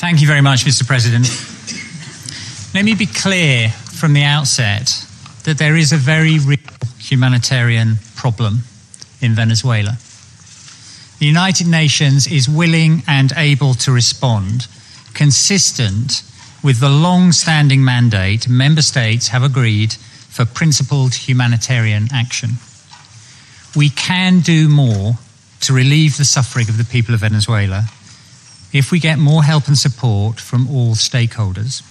Thank you very much, Mr. President. Let me be clear from the outset that there is a very real humanitarian problem in Venezuela. The United Nations is willing and able to respond, consistent with the long-standing mandate member states have agreed for principled humanitarian action. We can do more to relieve the suffering of the people of Venezuela if we get more help and support from all stakeholders.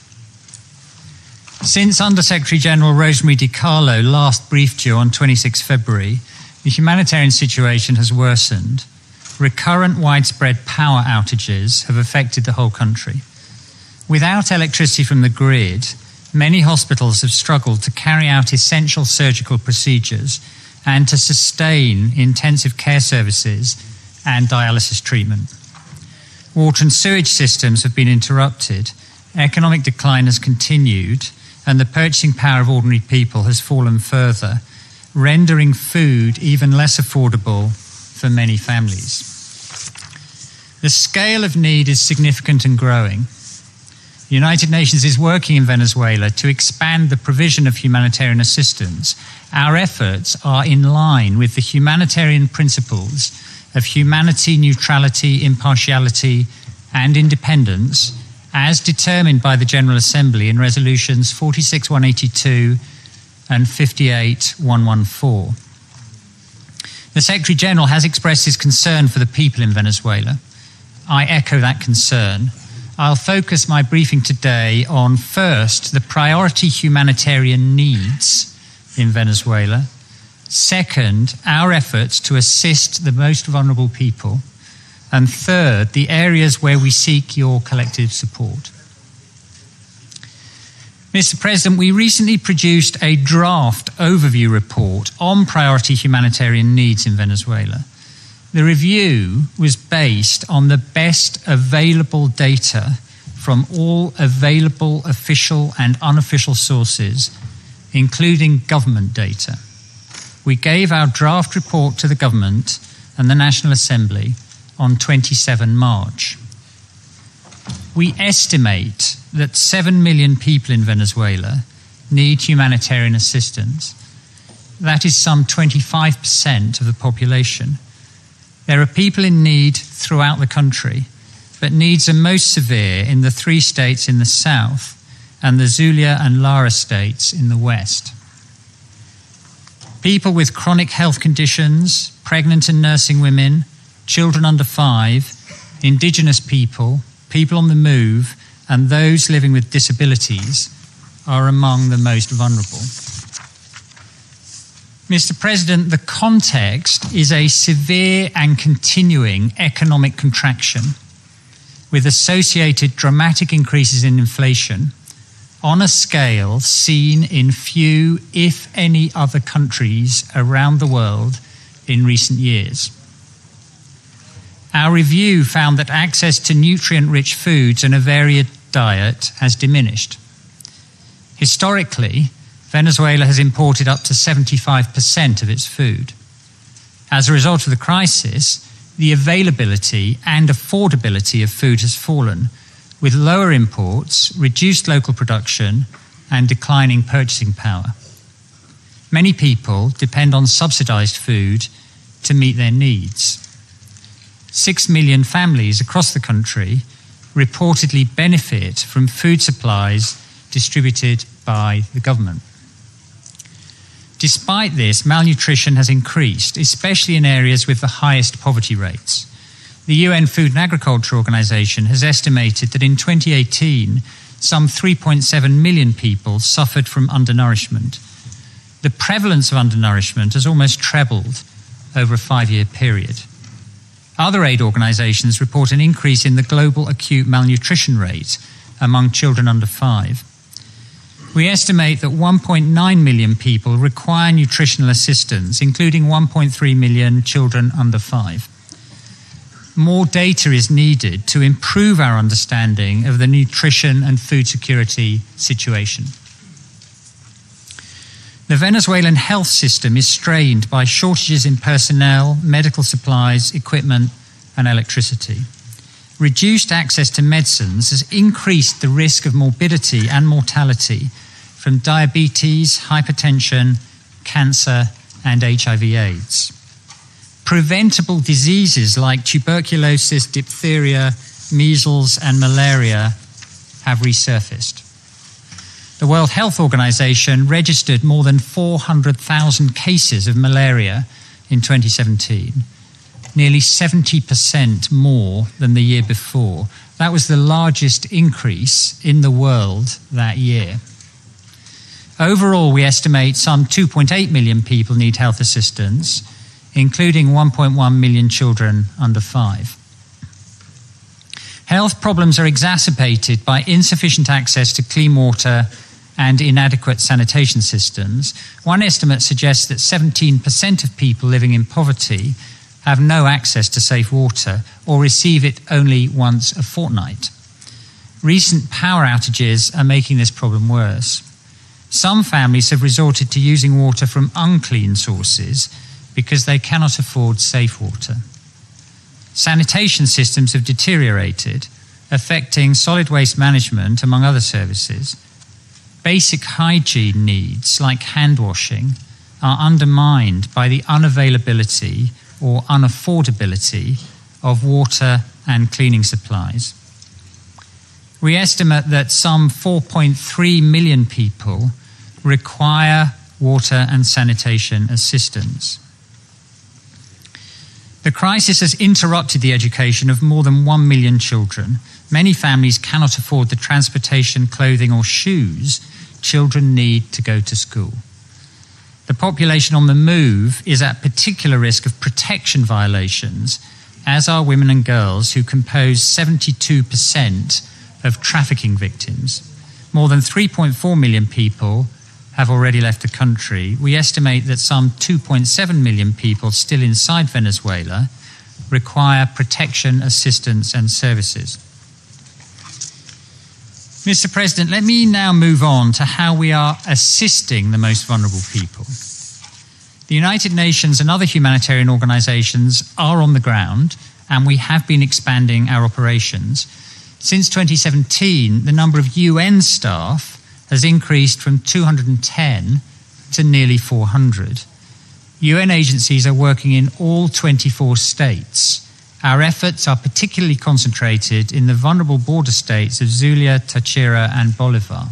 Since Under-Secretary General Rosemary DiCarlo last briefed you on 26 February, the humanitarian situation has worsened. Recurrent widespread power outages have affected the whole country. Without electricity from the grid, many hospitals have struggled to carry out essential surgical procedures and to sustain intensive care services and dialysis treatment. Water and sewage systems have been interrupted, economic decline has continued, and the purchasing power of ordinary people has fallen further, rendering food even less affordable for many families. The scale of need is significant and growing. The United Nations is working in Venezuela to expand the provision of humanitarian assistance. Our efforts are in line with the humanitarian principles of humanity, neutrality, impartiality, and independence, as determined by the General Assembly in Resolutions 46-182 and 58-114. The Secretary General has expressed his concern for the people in Venezuela. I echo that concern. I'll focus my briefing today on, first, the priority humanitarian needs in Venezuela, second, our efforts to assist the most vulnerable people, and third, the areas where we seek your collective support. Mr. President, we recently produced a draft overview report on priority humanitarian needs in Venezuela. The review was based on the best available data from all available official and unofficial sources, including government data. We gave our draft report to the government and the National Assembly on 27 March. We estimate that 7 million people in Venezuela need humanitarian assistance. That is some 25% of the population. There are people in need throughout the country, but needs are most severe in the 3 states in the south and the Zulia and Lara states in the west. People with chronic health conditions, pregnant and nursing women, children under 5, indigenous people, people on the move, and those living with disabilities are among the most vulnerable. Mr. President, the context is a severe and continuing economic contraction with associated dramatic increases in inflation on a scale seen in few, if any, other countries around the world in recent years. Our review found that access to nutrient-rich foods and a varied diet has diminished. Historically, Venezuela has imported up to 75% of its food. As a result of the crisis, the availability and affordability of food has fallen, with lower imports, reduced local production, and declining purchasing power. Many people depend on subsidized food to meet their needs. 6 million families across the country reportedly benefit from food supplies distributed by the government. Despite this, malnutrition has increased, especially in areas with the highest poverty rates. The UN Food and Agriculture Organization has estimated that in 2018, some 3.7 million people suffered from undernourishment. The prevalence of undernourishment has almost trebled over a 5-year period. Other aid organizations report an increase in the global acute malnutrition rate among children under 5. We estimate that 1.9 million people require nutritional assistance, including 1.3 million children under 5. More data is needed to improve our understanding of the nutrition and food security situation. The Venezuelan health system is strained by shortages in personnel, medical supplies, equipment, and electricity. reduced access to medicines has increased the risk of morbidity and mortality from diabetes, hypertension, cancer, and HIV/AIDS. Preventable diseases like tuberculosis, diphtheria, measles, and malaria have resurfaced. The World Health Organization registered more than 400,000 cases of malaria in 2017, nearly 70% more than the year before. That was the largest increase in the world that year. Overall, we estimate some 2.8 million people need health assistance, including 1.1 million children under 5. Health problems are exacerbated by insufficient access to clean water and inadequate sanitation systems. One estimate suggests that 17% of people living in poverty have no access to safe water or receive it only once a fortnight. Recent power outages are making this problem worse. Some families have resorted to using water from unclean sources because they cannot afford safe water. Sanitation systems have deteriorated, affecting solid waste management, among other services. Basic hygiene needs, like hand washing, are undermined by the unavailability or unaffordability of water and cleaning supplies. We estimate that some 4.3 million people require water and sanitation assistance. The crisis has interrupted the education of more than 1 million children. Many families cannot afford the transportation, clothing, or shoes children need to go to school. The population on the move is at particular risk of protection violations, as are women and girls, who compose 72% of trafficking victims. More than 3.4 million people have already left the country. We estimate that some 2.7 million people still inside Venezuela require protection, assistance, and services. Mr. President, let me now move on to how we are assisting the most vulnerable people. The United Nations and other humanitarian organizations are on the ground, and we have been expanding our operations. Since 2017, the number of UN staff has increased from 210 to nearly 400. UN agencies are working in all 24 states. Our efforts are particularly concentrated in the vulnerable border states of Zulia, Táchira, and Bolivar.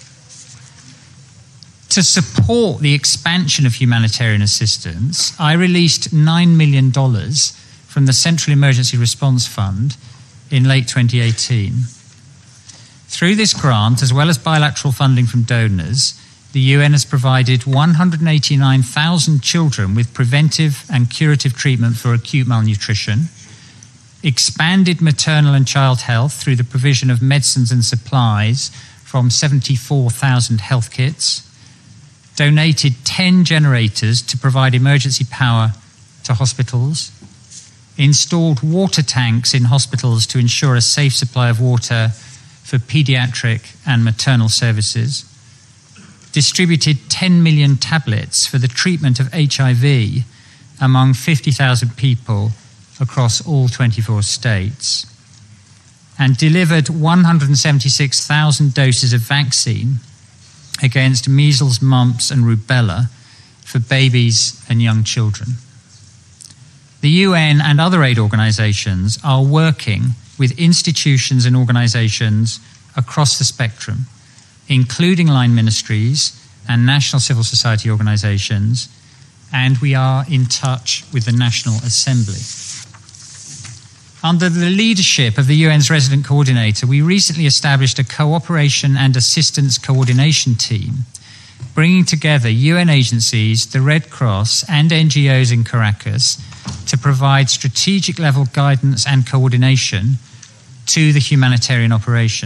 To support the expansion of humanitarian assistance, I released $9 million from the Central Emergency Response Fund in late 2018. Through this grant, as well as bilateral funding from donors, the UN has provided 189,000 children with preventive and curative treatment for acute malnutrition, expanded maternal and child health through the provision of medicines and supplies from 74,000 health kits, donated 10 generators to provide emergency power to hospitals, installed water tanks in hospitals to ensure a safe supply of water for pediatric and maternal services, distributed 10 million tablets for the treatment of HIV among 50,000 people across all 24 states, and delivered 176,000 doses of vaccine against measles, mumps, and rubella for babies and young children. The UN and other aid organizations are working with institutions and organizations across the spectrum, including line ministries and national civil society organizations, and we are in touch with the National Assembly. Under the leadership of the UN's resident coordinator, we recently established a cooperation and assistance coordination team, bringing together UN agencies, the Red Cross, and NGOs in Caracas to provide strategic level guidance and coordination to the humanitarian operation.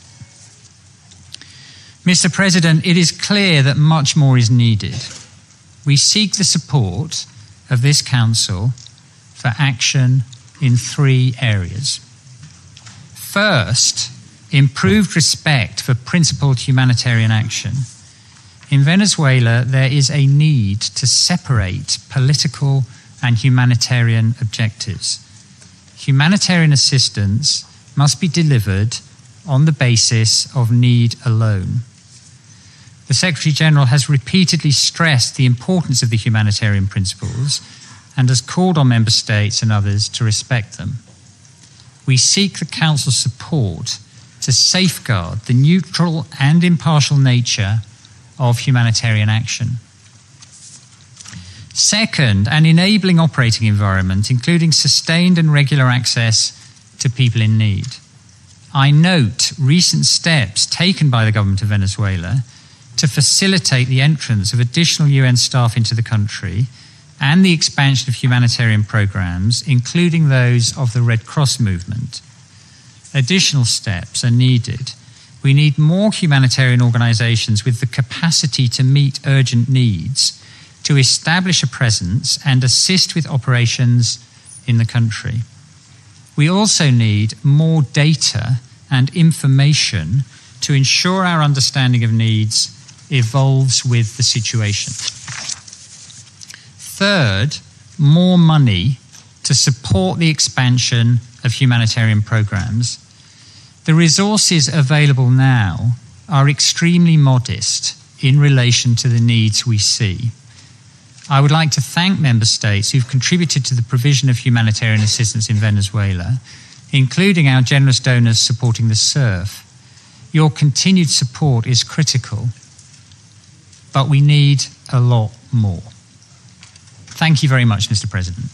Mr. President, it is clear that much more is needed. We seek the support of this Council for action in 3 areas. First, improved respect for principled humanitarian action. In Venezuela, there is a need to separate political and humanitarian objectives. humanitarian assistance must be delivered on the basis of need alone. The Secretary-General has repeatedly stressed the importance of the humanitarian principles and has called on Member States and others to respect them. We seek the Council's support to safeguard the neutral and impartial nature of humanitarian action. Second, an enabling operating environment, including sustained and regular access to people in need. I note recent steps taken by the government of Venezuela to facilitate the entrance of additional UN staff into the country and the expansion of humanitarian programs, including those of the Red Cross movement. Additional steps are needed. We need more humanitarian organizations with the capacity to meet urgent needs, to establish a presence and assist with operations in the country. We also need more data and information to ensure our understanding of needs evolves with the situation. Third, more money to support the expansion of humanitarian programs. The resources available now are extremely modest in relation to the needs we see. I would like to thank Member States who've contributed to the provision of humanitarian assistance in Venezuela, including our generous donors supporting the SURF. Your continued support is critical, but we need a lot more. Thank you very much, Mr. President.